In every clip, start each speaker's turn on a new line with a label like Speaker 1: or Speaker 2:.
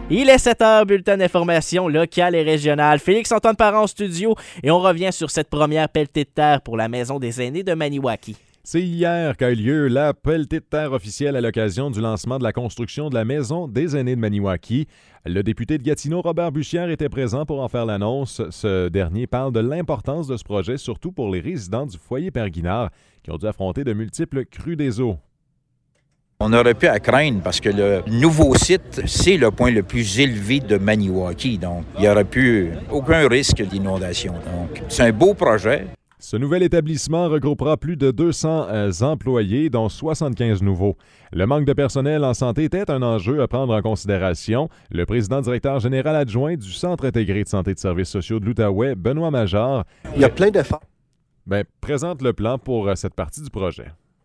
Speaker 1: Il est 7h, bulletin d'information locale et régionale. Félix-Antoine Parent en studio et on revient sur cette première pelletée de terre pour la Maison des aînés de Maniwaki.
Speaker 2: C'est hier qu'a eu lieu la pelletée de terre officielle à l'occasion du lancement de la construction de la Maison des aînés de Maniwaki. Le député de Gatineau, Robert Bussière, était présent pour en faire l'annonce. Ce dernier parle de l'importance de ce projet, surtout pour les résidents du foyer Père Guinard qui ont dû affronter de multiples crues des eaux.
Speaker 3: On aurait pu à craindre parce que le nouveau site, c'est le point le plus élevé de Maniwaki. Donc, il n'y aurait plus aucun risque d'inondation. Donc, c'est un beau projet.
Speaker 2: Ce nouvel établissement regroupera plus de 200 employés, dont 75 nouveaux. Le manque de personnel en santé était un enjeu à prendre en considération. Le président-directeur général adjoint du Centre intégré de santé et de services sociaux de l'Outaouais, Benoît Major,
Speaker 4: il y a plein d'efforts.
Speaker 2: Présente le plan pour cette partie du projet.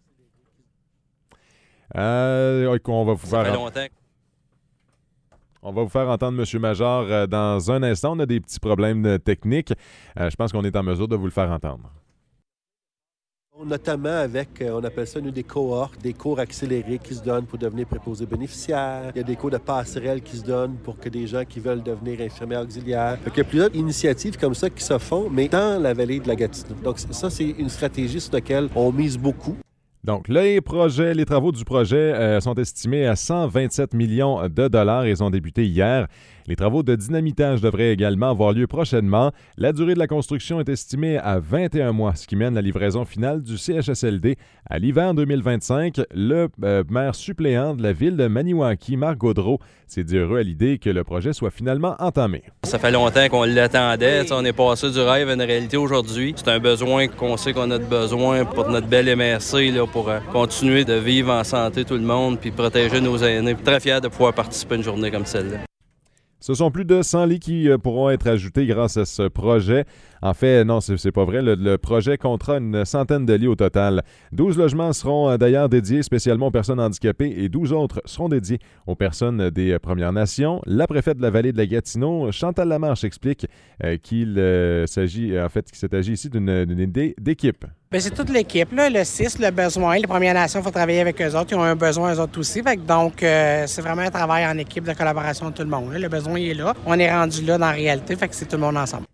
Speaker 2: On va vous faire entendre M. Major dans un instant. On a des petits problèmes techniques. Je pense qu'on est en mesure de vous le faire entendre.
Speaker 4: Notamment avec, on appelle ça des cohortes, des cours accélérés qui se donnent pour devenir préposés bénéficiaires. Il y a des cours de passerelle qui se donnent pour que des gens qui veulent devenir infirmières auxiliaires. Donc, il y a plusieurs initiatives comme ça qui se font, mais dans la vallée de la Gatineau. Donc ça, c'est une stratégie sur laquelle on mise beaucoup.
Speaker 2: Donc, les travaux du projet sont estimés à 127 millions de dollars et ils ont débuté hier. Les travaux de dynamitage devraient également avoir lieu prochainement. La durée de la construction est estimée à 21 mois, ce qui mène la livraison finale du CHSLD à l'hiver 2025. Le maire suppléant de la ville de Maniwaki, Marc Gaudreau, s'est dit heureux à l'idée que le projet soit finalement entamé.
Speaker 5: Ça fait longtemps qu'on l'attendait. On est passé du rêve à une réalité aujourd'hui. C'est un besoin qu'on sait qu'on a besoin pour notre belle MRC, là, pour continuer de vivre en santé tout le monde puis protéger nos aînés. Très fiers de pouvoir participer à une journée comme celle-là.
Speaker 2: Ce sont plus de 100 lits qui pourront être ajoutés grâce à ce projet. En fait, non, c'est pas vrai. Le projet comptera une centaine de lits au total. 12 logements seront d'ailleurs dédiés spécialement aux personnes handicapées et 12 autres seront dédiés aux personnes des Premières Nations. La préfète de la vallée de la Gatineau, Chantal Lamarche, explique qu'il s'est agi ici d'une idée d'équipe.
Speaker 6: Bien, c'est toute l'équipe, là, le CIS, le besoin. Les Premières Nations, il faut travailler avec eux autres. Ils ont un besoin, eux autres aussi. Donc, c'est vraiment un travail en équipe de collaboration de tout le monde. Là. Le besoin il est là. On est rendu là dans la réalité, fait que c'est tout le monde ensemble.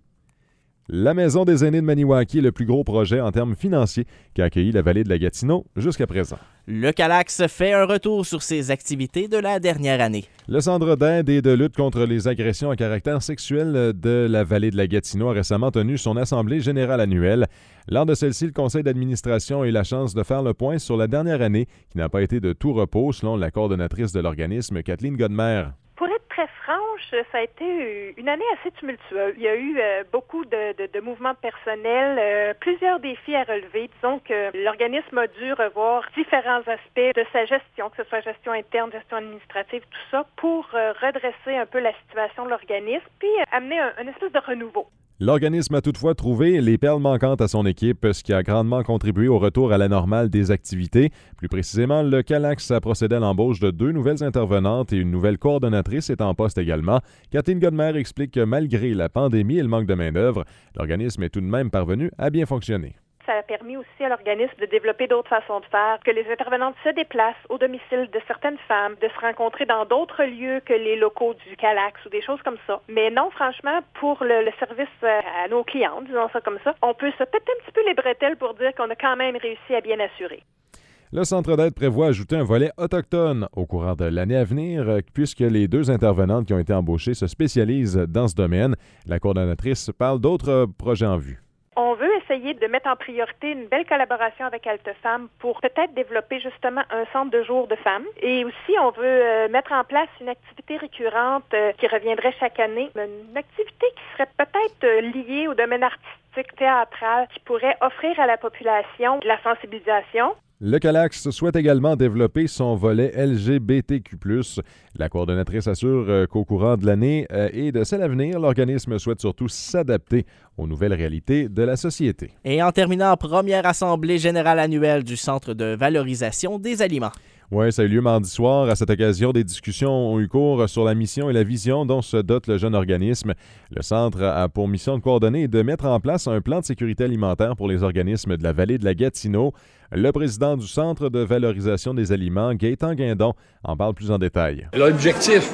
Speaker 2: La Maison des aînés de Maniwaki est le plus gros projet en termes financiers qui a accueilli la vallée de la Gatineau jusqu'à présent.
Speaker 1: Le Calax fait un retour sur ses activités de la dernière année.
Speaker 2: Le Centre d'aide et de lutte contre les agressions à caractère sexuel de la vallée de la Gatineau a récemment tenu son assemblée générale annuelle. Lors de celle-ci, le conseil d'administration a eu la chance de faire le point sur la dernière année qui n'a pas été de tout repos, selon la coordonnatrice de l'organisme, Kathleen Godmer.
Speaker 7: Pour être très franche, ça a été une année assez tumultueuse. Il y a eu beaucoup de mouvements personnels, plusieurs défis à relever. Disons que l'organisme a dû revoir différents aspects de sa gestion, que ce soit gestion interne, gestion administrative, tout ça, pour redresser un peu la situation de l'organisme, puis amener un espèce de renouveau.
Speaker 2: L'organisme a toutefois trouvé les perles manquantes à son équipe, ce qui a grandement contribué au retour à la normale des activités. Plus précisément, le Calax a procédé à l'embauche de 2 nouvelles intervenantes et une nouvelle coordonnatrice est en poste également. Kathleen Godmer explique que malgré la pandémie et le manque de main-d'œuvre, l'organisme est tout de même parvenu à bien fonctionner.
Speaker 7: Ça a permis aussi à l'organisme de développer d'autres façons de faire, que les intervenantes se déplacent au domicile de certaines femmes, de se rencontrer dans d'autres lieux que les locaux du Calax ou des choses comme ça. Mais non, franchement, pour le service à nos clientes, disons ça comme ça, on peut se péter un petit peu les bretelles pour dire qu'on a quand même réussi à bien assurer.
Speaker 2: Le centre d'aide prévoit ajouter un volet autochtone au courant de l'année à venir, puisque les 2 intervenantes qui ont été embauchées se spécialisent dans ce domaine. La coordonnatrice parle d'autres projets en vue.
Speaker 7: On veut essayer de mettre en priorité une belle collaboration avec Altes-Femmes pour peut-être développer justement un centre de jour de femmes. Et aussi, on veut mettre en place une activité récurrente qui reviendrait chaque année. Une activité qui serait peut-être liée au domaine artistique, théâtral, qui pourrait offrir à la population de la sensibilisation.
Speaker 2: Le Calax souhaite également développer son volet LGBTQ+. La coordonnatrice assure qu'au courant de l'année et de celle à venir, l'organisme souhaite surtout s'adapter aux nouvelles réalités de la société.
Speaker 1: Et en terminant, première assemblée générale annuelle du Centre de valorisation des aliments.
Speaker 2: Oui, ça a eu lieu mardi soir. À cette occasion, des discussions ont eu cours sur la mission et la vision dont se dote le jeune organisme. Le centre a pour mission de coordonner et de mettre en place un plan de sécurité alimentaire pour les organismes de la vallée de la Gatineau. Le président du Centre de valorisation des aliments, Gaétan Guindon, en parle plus en détail.
Speaker 8: L'objectif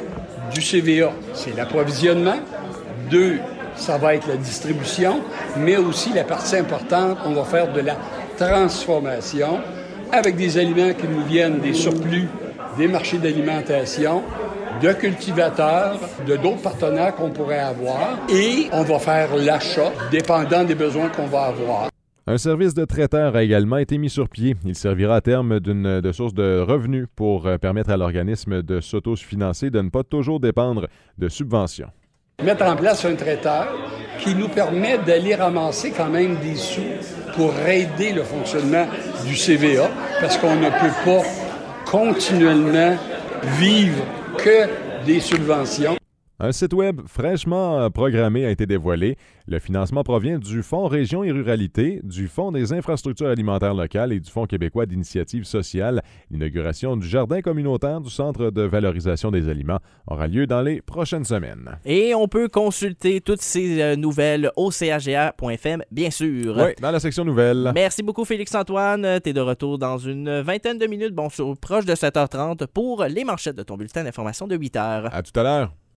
Speaker 8: du CVA, c'est l'approvisionnement. 2, ça va être la distribution, mais aussi la partie importante, on va faire de la transformation avec des aliments qui nous viennent des surplus des marchés d'alimentation, de cultivateurs, de d'autres partenaires qu'on pourrait avoir, et on va faire l'achat dépendant des besoins qu'on va avoir.
Speaker 2: Un service de traiteur a également été mis sur pied. Il servira à terme de source de revenus pour permettre à l'organisme de s'autofinancer, de ne pas toujours dépendre de subventions.
Speaker 8: Mettre en place un traiteur qui nous permet d'aller ramasser quand même des sous pour aider le fonctionnement du CVA, parce qu'on ne peut pas continuellement vivre que des subventions.
Speaker 2: Un site web fraîchement programmé a été dévoilé. Le financement provient du Fonds Région et Ruralité, du Fonds des infrastructures alimentaires locales et du Fonds québécois d'initiative sociale. L'inauguration du jardin communautaire du Centre de valorisation des aliments aura lieu dans les prochaines semaines.
Speaker 1: Et on peut consulter toutes ces nouvelles au CHGA.fm, bien sûr.
Speaker 2: Oui, dans la section nouvelles.
Speaker 1: Merci beaucoup, Félix-Antoine. Tu es de retour dans une vingtaine de minutes, proche de 7h30 pour les manchettes de ton bulletin d'information de 8h.
Speaker 2: À tout à l'heure.